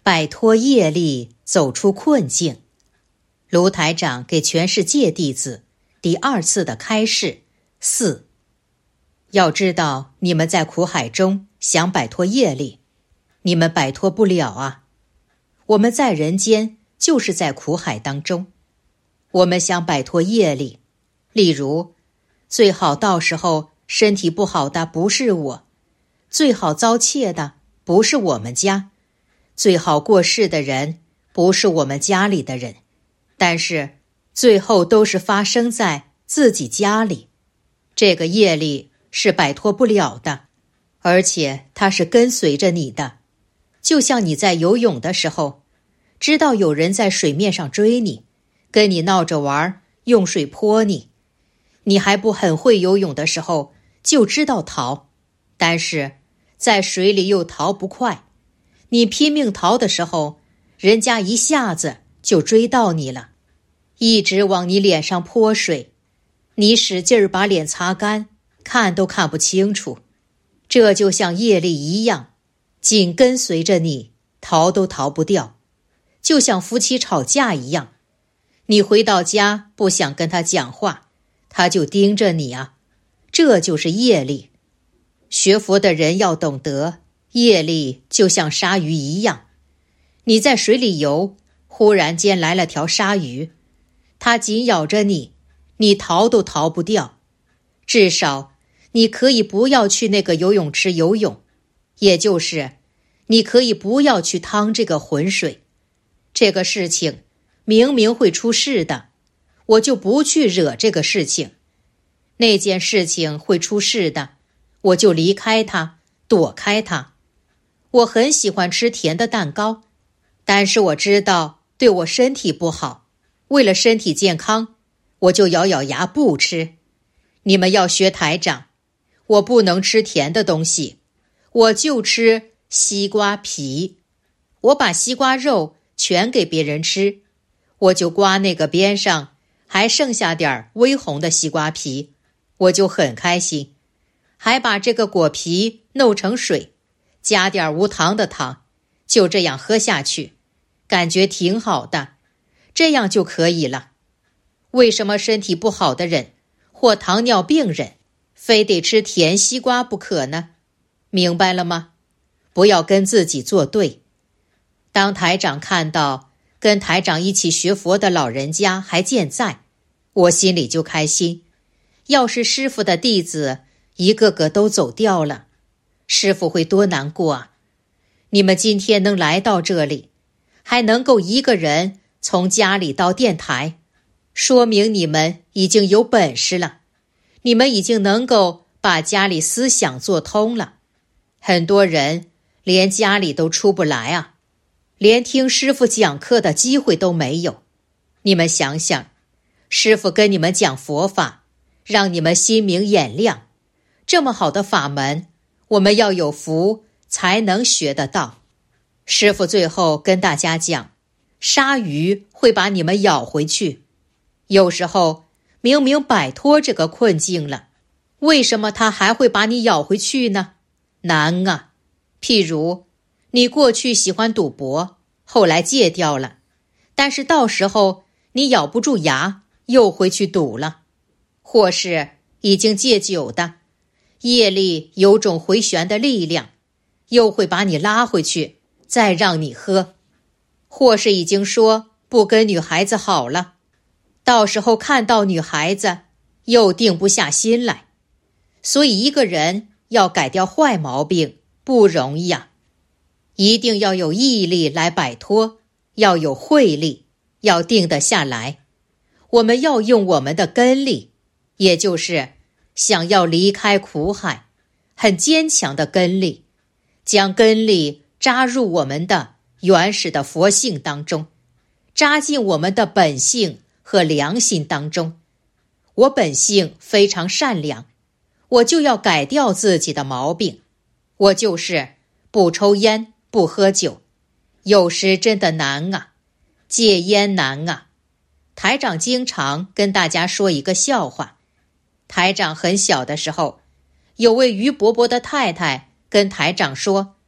摆脱业力，走出困境。卢台长给全世界弟子第2次的开示4。要知道，你们在苦海中想摆脱业力，你们摆脱不了啊。我们在人间就是在苦海当中，我们想摆脱业力，例如，最好到时候身体不好的不是我，最好遭窃的不是我们家，最好过世的人不是我们家里的人，但是最后都是发生在自己家里。这个业力是摆脱不了的，而且它是跟随着你的。就像你在游泳的时候，知道有人在水面上追你，跟你闹着玩，用水泼你，你还不很会游泳的时候就知道逃，但是在水里又逃不快，你拼命逃的时候，人家一下子就追到你了，一直往你脸上泼水，你使劲儿把脸擦干，看都看不清楚。这就像业力一样，紧跟随着你，逃都逃不掉。就像夫妻吵架一样，你回到家不想跟他讲话，他就盯着你啊，这就是业力。学佛的人要懂得，业力就像鲨鱼一样，你在水里游，忽然间来了条鲨鱼，它紧咬着你，你逃都逃不掉。至少你可以不要去那个游泳池游泳，也就是你可以不要去趟这个浑水。这个事情明明会出事的，我就不去惹这个事情。那件事情会出事的，我就离开它，躲开它。我很喜欢吃甜的蛋糕，但是我知道对我身体不好，为了身体健康，我就咬咬牙不吃。你们要学台长，我不能吃甜的东西，我就吃西瓜皮。我把西瓜肉全给别人吃，我就刮那个边上还剩下点微红的西瓜皮，我就很开心，还把这个果皮弄成水，加点无糖的糖，就这样喝下去，感觉挺好的，这样就可以了。为什么身体不好的人或糖尿病人非得吃甜西瓜不可呢？明白了吗？不要跟自己作对。当台长看到跟台长一起学佛的老人家还健在，我心里就开心。要是师父的弟子一个个都走掉了，师父会多难过啊！你们今天能来到这里，还能够一个人从家里到电台，说明你们已经有本事了，你们已经能够把家里思想做通了。很多人连家里都出不来啊，连听师父讲课的机会都没有。你们想想，师父跟你们讲佛法，让你们心明眼亮，这么好的法门，我们要有福才能学得到。师父最后跟大家讲，鲨鱼会把你们咬回去。有时候明明摆脱这个困境了，为什么它还会把你咬回去呢？难啊！譬如你过去喜欢赌博，后来戒掉了，但是到时候你咬不住牙，又回去赌了。或是已经戒酒的，业力有种回旋的力量，又会把你拉回去，再让你喝。或是已经说不跟女孩子好了，到时候看到女孩子又定不下心来。所以一个人要改掉坏毛病不容易啊，一定要有毅力来摆脱，要有慧力，要定得下来。我们要用我们的根力，也就是想要离开苦海，很坚强的根力，将根力扎入我们的原始的佛性当中，扎进我们的本性和良心当中。我本性非常善良，我就要改掉自己的毛病，我就是不抽烟不喝酒。有时真的难啊，戒烟难啊。台长经常跟大家说一个笑话。台长很小的时候，有位于伯伯的太太跟台长说，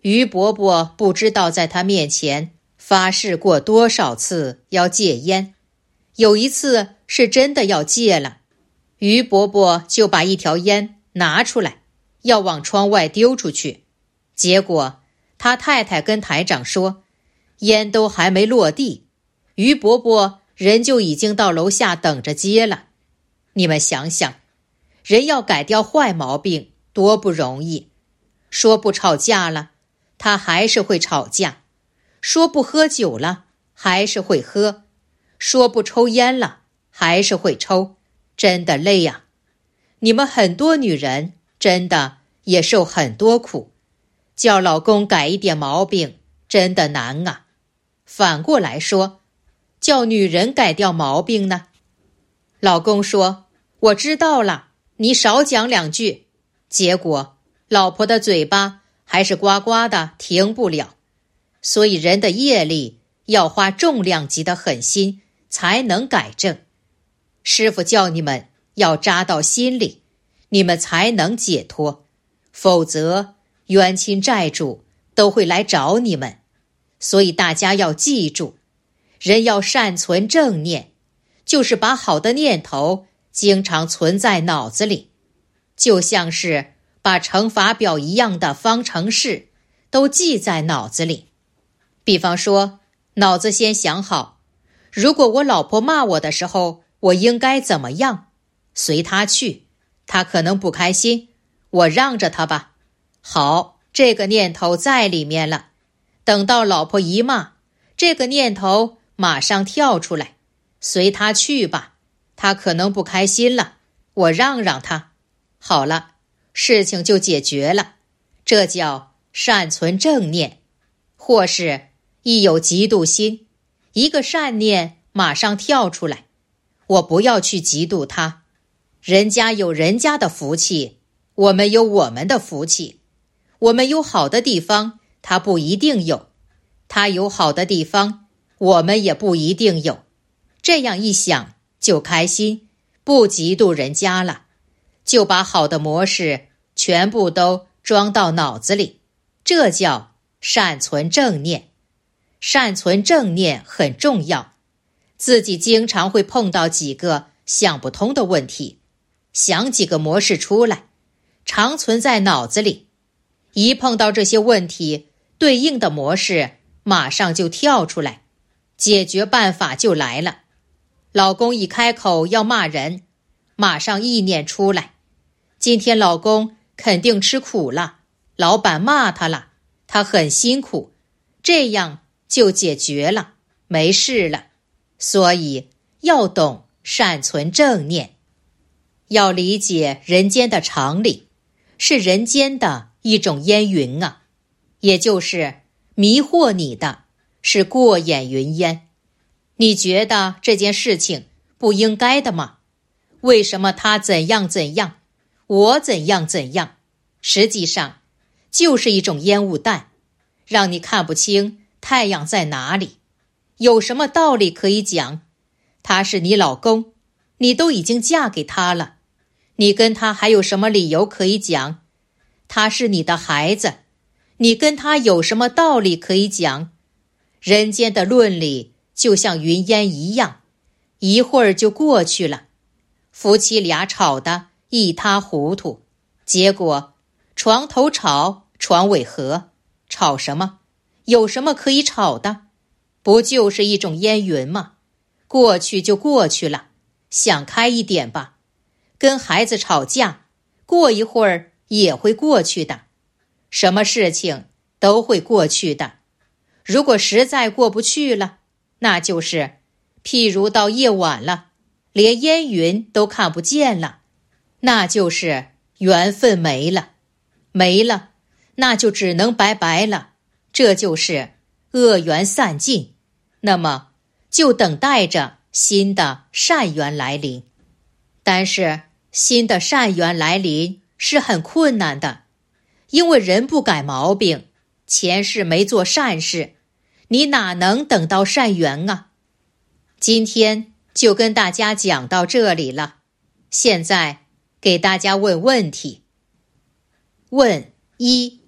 于伯伯不知道在他面前发誓过多少次要戒烟，有一次是真的要戒了，于伯伯就把一条烟拿出来，要往窗外丢出去。结果他太太跟台长说，烟都还没落地，于伯伯人就已经到楼下等着接了。你们想想，人要改掉坏毛病多不容易。说不吵架了，他还是会吵架；说不喝酒了，还是会喝；说不抽烟了，还是会抽。真的累呀！你们很多女人真的也受很多苦，叫老公改一点毛病真的难啊。反过来说，叫女人改掉毛病呢？老公说，我知道了，你少讲两句。结果老婆的嘴巴还是呱呱的停不了。所以人的业力要花重量级的狠心才能改正。师父叫你们要扎到心里，你们才能解脱，否则冤亲债主都会来找你们。所以大家要记住，人要善存正念，就是把好的念头经常存在脑子里，就像是把乘法表一样的方程式都记在脑子里。比方说，脑子先想好，如果我老婆骂我的时候，我应该怎么样？随她去，她可能不开心，我让着她吧。好，这个念头在里面了。等到老婆一骂，这个念头马上跳出来，随她去吧，她可能不开心了，我让让她。好了，事情就解决了。这叫善存正念。或是一有嫉妒心，一个善念马上跳出来，我不要去嫉妒他，人家有人家的福气，我们有我们的福气，我们有好的地方，他不一定有，他有好的地方，我们也不一定有。这样一想就开心，不嫉妒人家了，就把好的模式全部都装到脑子里，这叫善存正念。善存正念很重要。自己经常会碰到几个想不通的问题，想几个模式出来，常存在脑子里。一碰到这些问题，对应的模式马上就跳出来，解决办法就来了。老公一开口要骂人，马上意念出来，今天老公肯定吃苦了，老板骂他了，他很辛苦，这样就解决了，没事了。所以要懂善存正念，要理解人间的常理，是人间的一种烟云啊，也就是迷惑你的是过眼云烟。你觉得这件事情不应该的吗？为什么他怎样怎样，我怎样怎样？实际上就是一种烟雾弹，让你看不清太阳在哪里。有什么道理可以讲？他是你老公，你都已经嫁给他了，你跟他还有什么理由可以讲？他是你的孩子，你跟他有什么道理可以讲？人间的论理就像云烟一样，一会儿就过去了。夫妻俩吵得一塌糊涂，结果床头吵，床尾和。吵什么？有什么可以吵的？不就是一种烟云吗？过去就过去了，想开一点吧。跟孩子吵架，过一会儿也会过去的。什么事情都会过去的。如果实在过不去了，那就是譬如到夜晚了，连烟云都看不见了，那就是缘分没了。没了，那就只能拜拜了。这就是恶缘散尽，那么就等待着新的善缘来临。但是新的善缘来临是很困难的，因为人不改毛病，前世没做善事，你哪能等到善缘啊？今天就跟大家讲到这里了，现在给大家问问题。问一：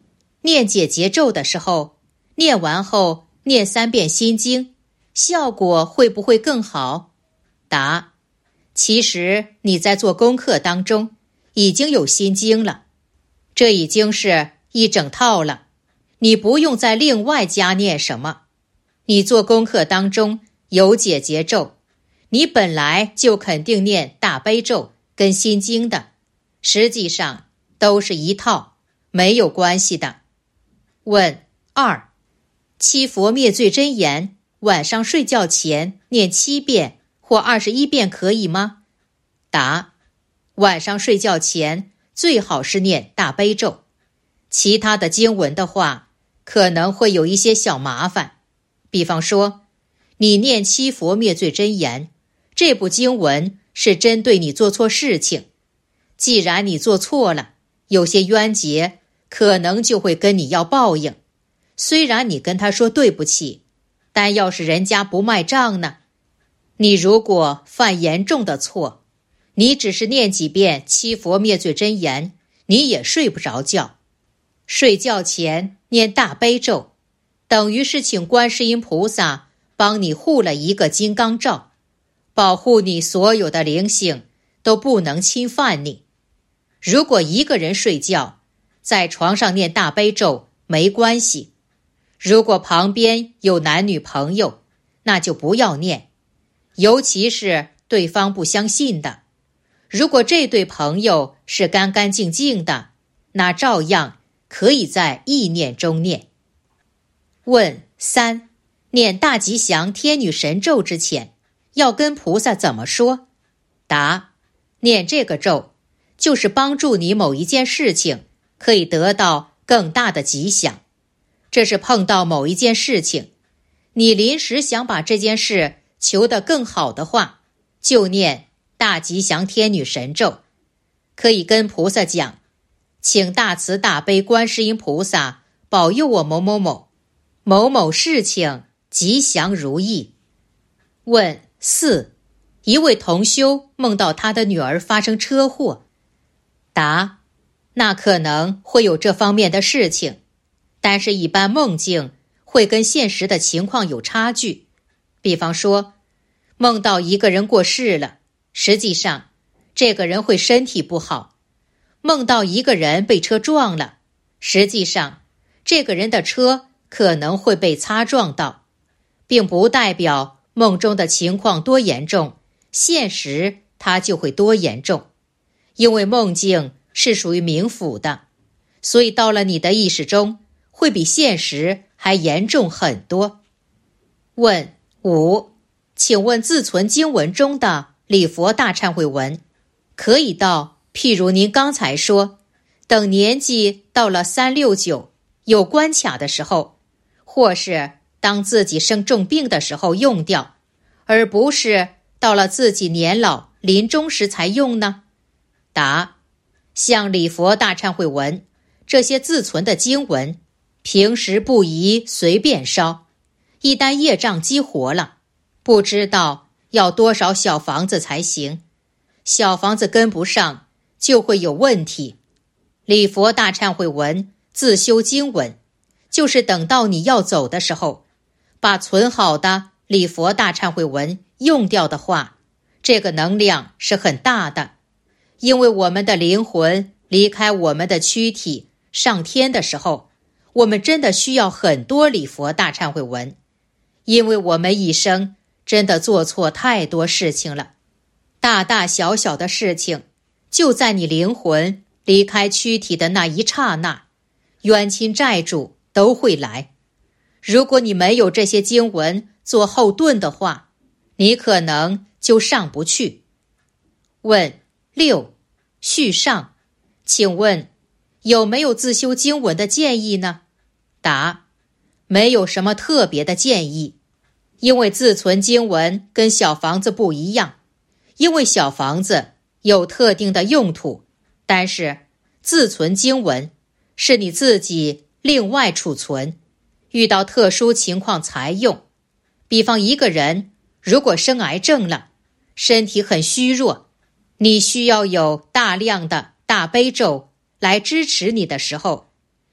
念解结咒的时候，念完后念3遍心经，效果会不会更好？答：其实你在做功课当中已经有心经了，这已经是一整套了，你不用再另外加念什么。你做功课当中有解结咒，你本来就肯定念大悲咒跟心经的，实际上都是一套，没有关系的。问2：七佛灭罪真言，晚上睡觉前念7遍或21遍可以吗？答：晚上睡觉前最好是念大悲咒，其他的经文的话，可能会有一些小麻烦。比方说，你念七佛灭罪真言，这部经文是针对你做错事情，既然你做错了，有些冤结可能就会跟你要报应。虽然你跟他说对不起，但要是人家不卖账呢？你如果犯严重的错，你只是念几遍七佛灭罪真言，你也睡不着觉。睡觉前念大悲咒，等于是请观世音菩萨帮你护了一个金刚罩，保护你所有的灵性都不能侵犯你。如果一个人睡觉，在床上念大悲咒没关系，如果旁边有男女朋友，那就不要念，尤其是对方不相信的。如果这对朋友是干干净净的，那照样可以在意念中念。问3：念大吉祥天女神咒之前，要跟菩萨怎么说？答：念这个咒，就是帮助你某一件事情可以得到更大的吉祥。这是碰到某一件事情，你临时想把这件事求得更好的话，就念大吉祥天女神咒。可以跟菩萨讲，请大慈大悲观世音菩萨保佑我某某某某某事情吉祥如意。问4：一位同修梦到他的女儿发生车祸。答：那可能会有这方面的事情，但是一般梦境会跟现实的情况有差距。比方说，梦到一个人过世了，实际上这个人会身体不好；梦到一个人被车撞了，实际上这个人的车可能会被擦撞到，并不代表梦中的情况多严重，现实它就会多严重。因为梦境是属于冥府的，所以到了你的意识中，会比现实还严重很多。问5：请问自存经文中的礼佛大忏悔文，可以到譬如您刚才说，等年纪到了369有关卡的时候，或是当自己生重病的时候用掉，而不是到了自己年老临终时才用呢？答：像礼佛大忏悔文这些自存的经文，平时不宜随便烧，一旦业障激活了，不知道要多少小房子才行，小房子跟不上就会有问题。礼佛大忏悔文自修经文，就是等到你要走的时候，把存好的礼佛大忏悔文用掉的话，这个能量是很大的。因为我们的灵魂离开我们的躯体上天的时候，我们真的需要很多礼佛大忏悔文，因为我们一生真的做错太多事情了，大大小小的事情，就在你灵魂离开躯体的那一刹那，冤亲债主都会来。如果你没有这些经文做后盾的话，你可能就上不去。问6：续上，请问有没有自修经文的建议呢？答：没有什么特别的建议，因为自存经文跟小房子不一样，因为小房子有特定的用途，但是自存经文是你自己另外储存，遇到特殊情况才用。比方一个人如果生癌症了，身体很虚弱，你需要有大量的大悲咒来支持你的时候，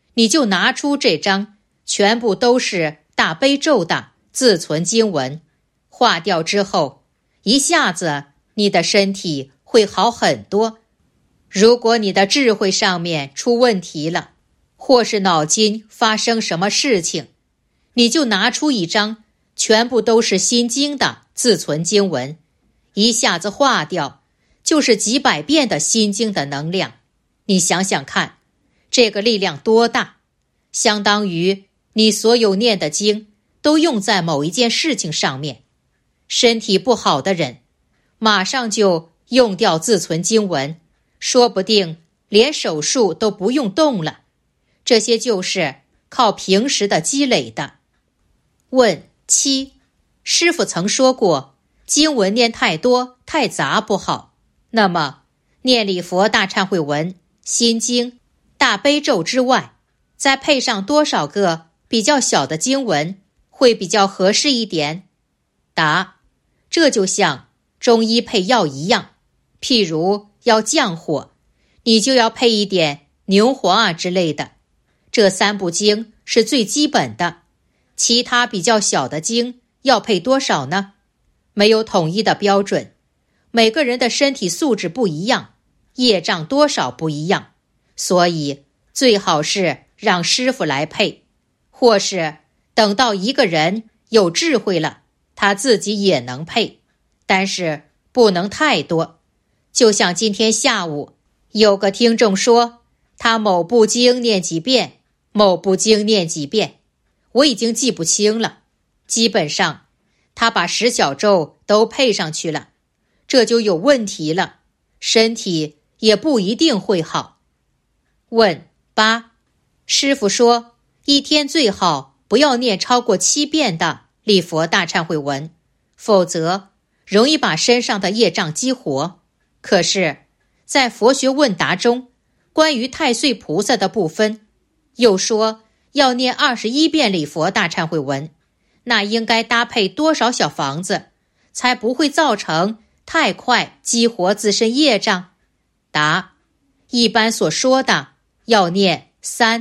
你就拿出这张全部都是大悲咒的自存经文，化掉之后，一下子你的身体会好很多。如果你的智慧上面出问题了，或是脑筋发生什么事情，你就拿出一张全部都是心经的自存经文，一下子化掉，就是几百遍的心经的能量。你想想看，这个力量多大，相当于你所有念的经都用在某一件事情上面。身体不好的人，马上就用掉自存经文，说不定连手术都不用动了。这些就是靠平时的积累的。问7，师父曾说过，经文念太多太杂不好，那么念礼佛大忏悔文、心经、大悲咒之外，再配上多少个比较小的经文会比较合适一点？答：这就像中医配药一样，譬如要降火，你就要配一点牛黄之类的。这3部经是最基本的，其他比较小的经要配多少呢？没有统一的标准，每个人的身体素质不一样，业障多少不一样，所以最好是让师父来配，或是等到一个人有智慧了，他自己也能配，但是不能太多。就像今天下午有个听众说，他某部经念几遍，某部经念几遍，我已经记不清了。基本上他把10小咒都配上去了，这就有问题了，身体也不一定会好。问8，师父说一天最好不要念超过7遍的礼佛大忏悔文，否则容易把身上的业障激活。可是在佛学问答中，关于太岁菩萨的部分又说要念21遍礼佛大忏悔文，那应该搭配多少小房子才不会造成太快激活自身业障？答：一般所说的要念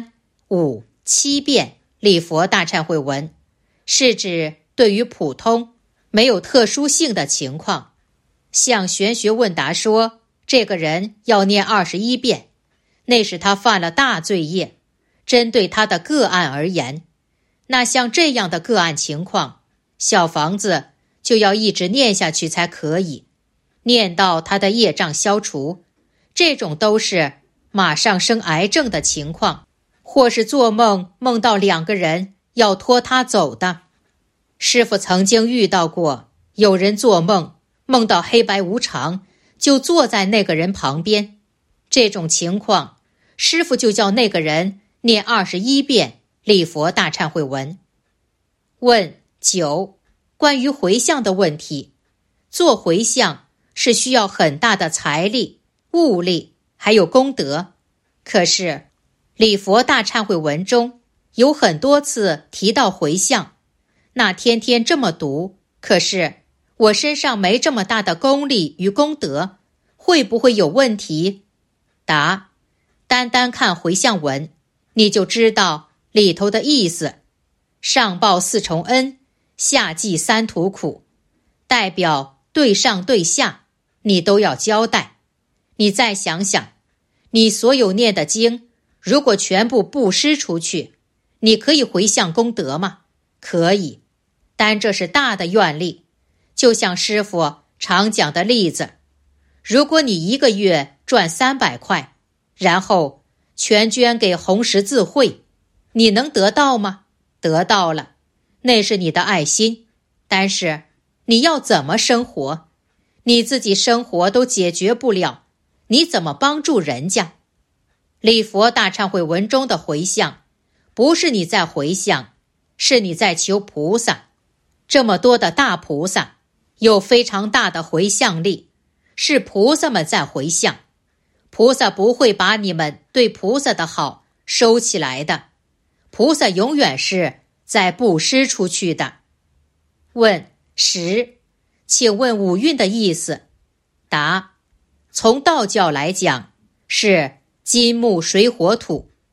3、5、7遍礼佛大忏悔文，是指对于普通没有特殊性的情况。像玄学问答说这个人要念21遍，那是他犯了大罪业，针对他的个案而言。那像这样的个案情况，小房子就要一直念下去才可以，念到他的业障消除。这种都是马上生癌症的情况，或是做梦梦到2个人要拖他走的。师父曾经遇到过，有人做梦梦到黑白无常，就坐在那个人旁边。这种情况，师父就叫那个人念21遍礼佛大忏悔文。问9，关于回向的问题。做回向是需要很大的财力、物力还有功德，可是礼佛大忏悔文中有很多次提到回向，那天天这么读，可是我身上没这么大的功力与功德，会不会有问题？答：单单看回向文，你就知道里头的意思。上报4重恩，下济3途苦，代表对上对下你都要交代。你再想想，你所有念的经如果全部布施出去，你可以回向功德吗？可以，但这是大的愿力。就像师父常讲的例子，如果你1个月赚300块，然后全捐给红十字会，你能得到吗？得到了，那是你的爱心，但是你要怎么生活？你自己生活都解决不了，你怎么帮助人家？礼佛大忏悔文中的回向，不是你在回向，是你在求菩萨。这么多的大菩萨有非常大的回向力，是菩萨们在回向。菩萨不会把你们对菩萨的好收起来的，菩萨永远是在布施出去的。问10，请问五蕴的意思？答：从道教来讲，是金木水火土。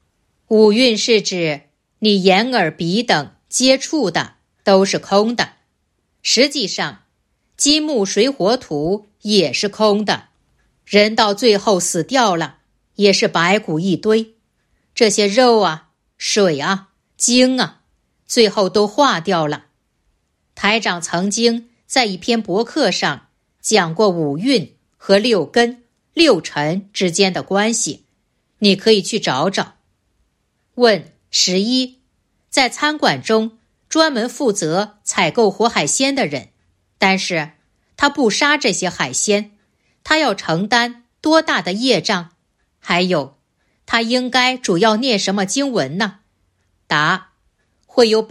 五蕴是指你眼耳鼻等接触的都是空的。实际上，金木水火土也是空的，人到最后死掉了，也是白骨一堆。这些肉啊、水啊、精啊，最后都化掉了。台长曾经在一篇博客上讲过五蕴和六根、六尘之间的关系，你可以去找找。问11，在餐馆中专门负责采购活海鲜的人，但是他不杀这些海鲜，他要承担多大的业障？还有，他应该主要念什么经文呢？答：会有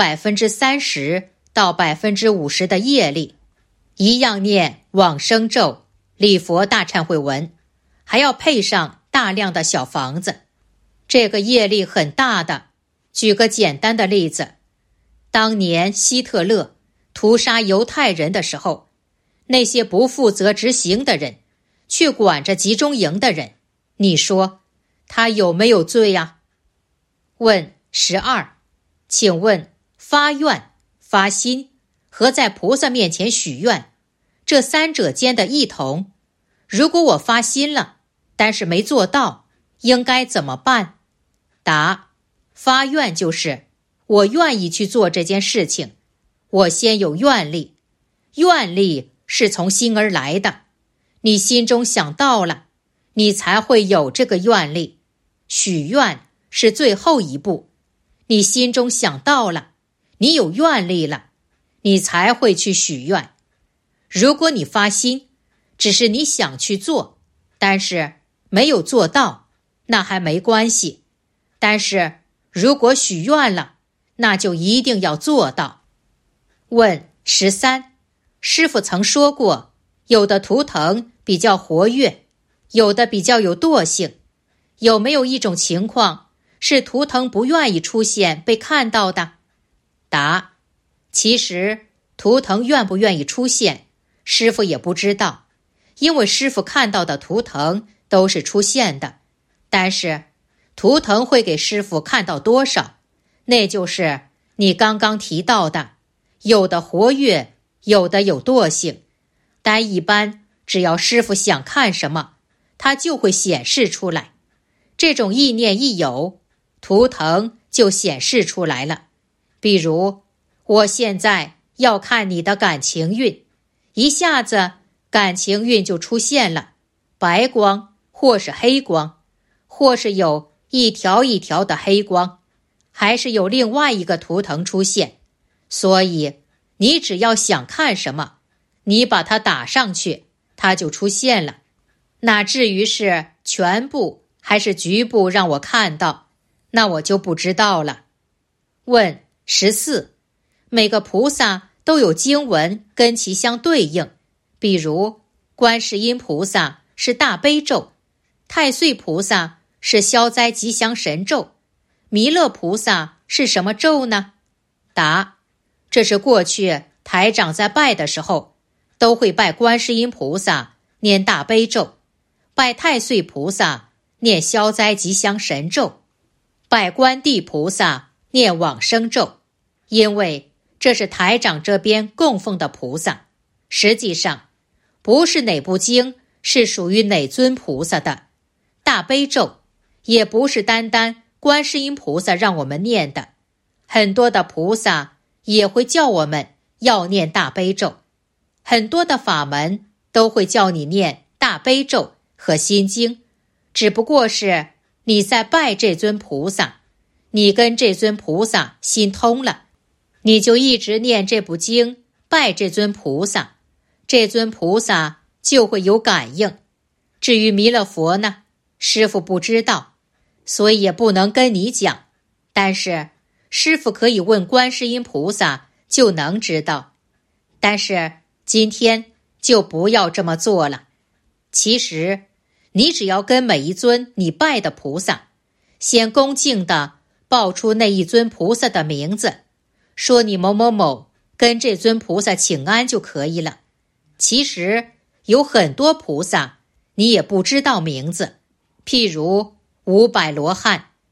30%到50%的业力，一样念往生咒、礼佛大忏悔文，还要配上大量的小房子。这个业力很大的。举个简单的例子，当年希特勒屠杀犹太人的时候，那些不负责执行的人却管着集中营的人，你说他有没有罪呀？问12，请问发愿、发心和在菩萨面前许愿，这三者间的异同，如果我发心了，但是没做到，应该怎么办？答：发愿就是我愿意去做这件事情，我先有愿力，愿力是从心而来的，你心中想到了，你才会有这个愿力。许愿是最后一步，你心中想到了，你有愿力了，你才会去许愿。如果你发心，只是你想去做，但是没有做到，那还没关系。但是如果许愿了，那就一定要做到。问13，师父曾说过，有的图腾比较活跃，有的比较有惰性，有没有一种情况是图腾不愿意出现被看到的？答：其实图腾愿不愿意出现，师父也不知道，因为师父看到的图腾都是出现的，但是图腾会给师父看到多少，那就是你刚刚提到的，有的活跃，有的有惰性，但一般只要师父想看什么，它就会显示出来。这种意念一有，图腾就显示出来了。比如，我现在要看你的感情运，一下子感情运就出现了，白光或是黑光，或是有一条一条的黑光，还是有另外一个图腾出现。所以你只要想看什么，你把它打上去，它就出现了。那至于是全部还是局部让我看到，那我就不知道了。问14，每个菩萨都有经文跟其相对应，比如观世音菩萨是大悲咒，太岁菩萨是消灾吉祥神咒，弥勒菩萨是什么咒呢？答：这是过去台长在拜的时候，都会拜观世音菩萨念大悲咒，拜太岁菩萨念消灾吉祥神咒，拜观地菩萨念往生咒，因为这是台长这边供奉的菩萨。实际上不是哪部经是属于哪尊菩萨的，大悲咒也不是单单观世音菩萨让我们念的，很多的菩萨也会叫我们要念大悲咒，很多的法门都会叫你念大悲咒和心经，只不过是你在拜这尊菩萨，你跟这尊菩萨心通了，你就一直念这部经，拜这尊菩萨，这尊菩萨就会有感应。至于弥勒佛呢，师父不知道，所以也不能跟你讲，但是师父可以问观世音菩萨就能知道。但是今天就不要这么做了。其实你只要跟每一尊你拜的菩萨，先恭敬地报出那一尊菩萨的名字，说你某某某跟这尊菩萨请安就可以了。其实有很多菩萨你也不知道名字，譬如500罗汉，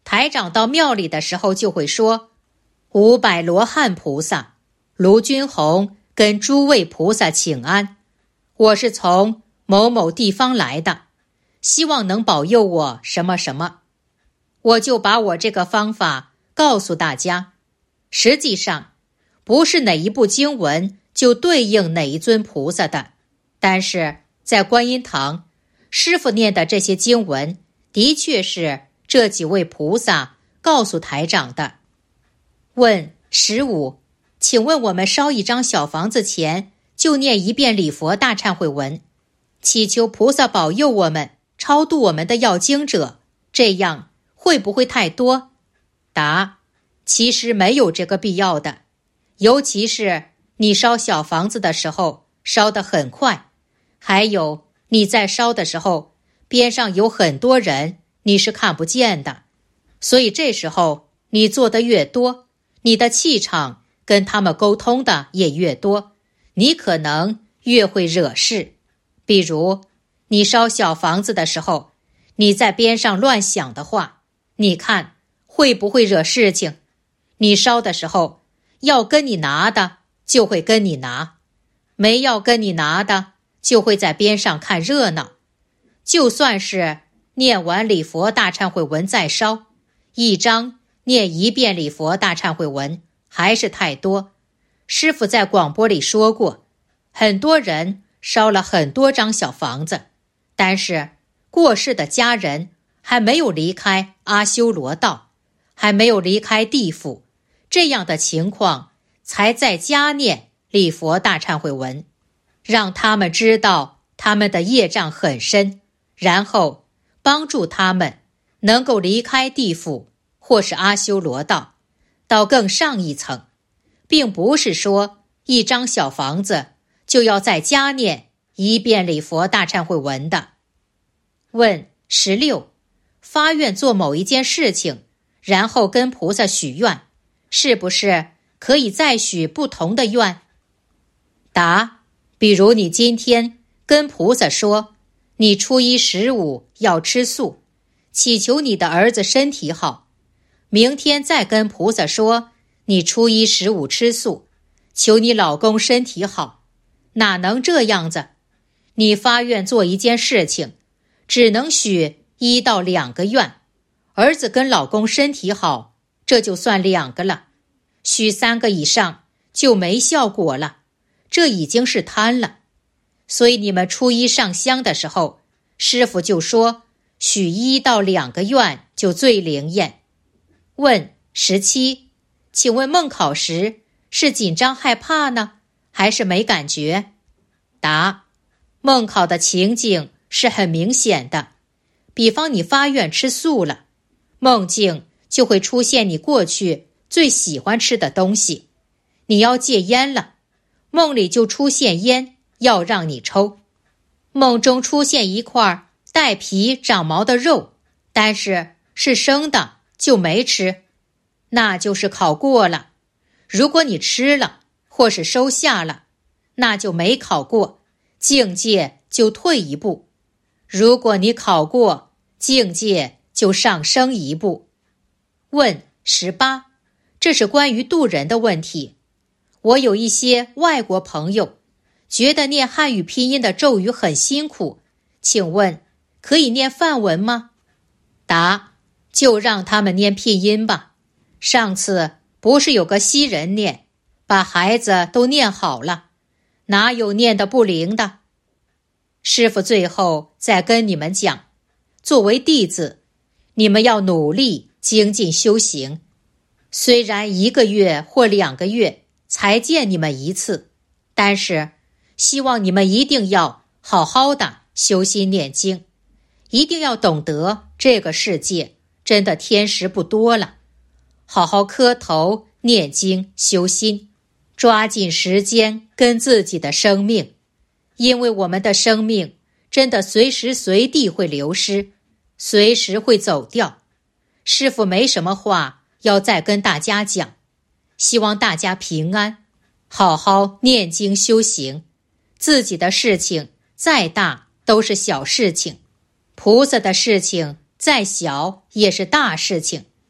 台长到庙里的时候就会说，500罗汉菩萨，卢军宏跟诸位菩萨请安，我是从某某地方来的，希望能保佑我什么什么。我就把我这个方法告诉大家，实际上不是哪一部经文就对应哪一尊菩萨的，但是在观音堂，师父念的这些经文的确是这几位菩萨告诉台长的。问15，请问我们烧一张小房子前就念一遍礼佛大忏悔文，祈求菩萨保佑我们超度我们的要经者，这样会不会太多？答：其实没有这个必要的，尤其是你烧小房子的时候烧得很快，还有你在烧的时候边上有很多人，你是看不见的，所以这时候你做的越多，你的气场跟他们沟通的也越多，你可能越会惹事。比如你烧小房子的时候，你在边上乱想的话，你看会不会惹事情？你烧的时候，要跟你拿的就会跟你拿，没要跟你拿的就会在边上看热闹。就算是念完礼佛大忏悔文再烧，一张念1遍礼佛大忏悔文还是太多。师父在广播里说过，很多人烧了很多张小房子，但是过世的家人还没有离开阿修罗道，还没有离开地府，这样的情况才在家念礼佛大忏悔文，让他们知道他们的业障很深，然后帮助他们能够离开地府或是阿修罗道，到更上一层，并不是说一张小房子就要在家念1遍礼佛大忏悔文的。问16，发愿做某一件事情，然后跟菩萨许愿，是不是可以再许不同的愿？答：比如你今天跟菩萨说，你初一15要吃素，祈求你的儿子身体好，明天再跟菩萨说，你初一15吃素，求你老公身体好，哪能这样子？你发愿做一件事情，只能许1到2个愿，儿子跟老公身体好，这就算2个了，许3个以上就没效果了，这已经是贪了。所以你们初一上香的时候，师父就说许1到2个愿就最灵验。问17，请问梦考时是紧张害怕呢，还是没感觉？答：梦考的情景是很明显的，比方你发愿吃素了，梦境就会出现你过去最喜欢吃的东西，你要戒烟了，梦里就出现烟要让你抽，梦中出现一块带皮长毛的肉，但是是生的就没吃，那就是考过了。如果你吃了或是收下了，那就没考过，境界就退一步。如果你考过，境界就上升一步。问18，这是关于渡人的问题。我有一些外国朋友觉得念汉语拼音的咒语很辛苦，请问可以念梵文吗？答：就让他们念拼音吧。上次不是有个西人念，把孩子都念好了，哪有念得不灵的？师父最后再跟你们讲，作为弟子，你们要努力精进修行，虽然1个月或2个月才见你们一次，但是希望你们一定要好好的修心念经，一定要懂得这个世界真的天时不多了，好好磕头念经修心，抓紧时间跟自己的生命，因为我们的生命真的随时随地会流失，随时会走掉。师父没什么话要再跟大家讲，希望大家平安，好好念经修行，自己的事情再大都是小事情，菩萨的事情再小也是大事情，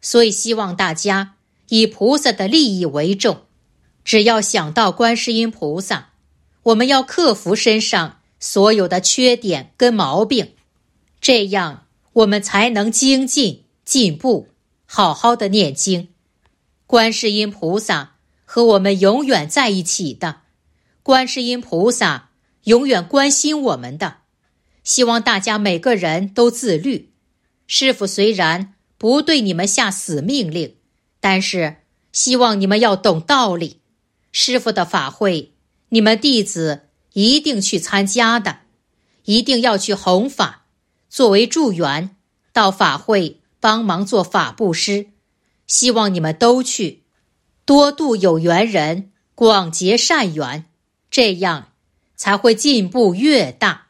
所以希望大家以菩萨的利益为重，只要想到观世音菩萨，我们要克服身上所有的缺点跟毛病，这样我们才能精进进步，好好的念经。观世音菩萨和我们永远在一起的，观世音菩萨永远关心我们的。希望大家每个人都自律。师父虽然不对你们下死命令，但是希望你们要懂道理。师父的法会，你们弟子一定去参加的，一定要去弘法，作为助缘，到法会帮忙做法布施。希望你们都去，多度有缘人，广结善缘，这样才会进步越大。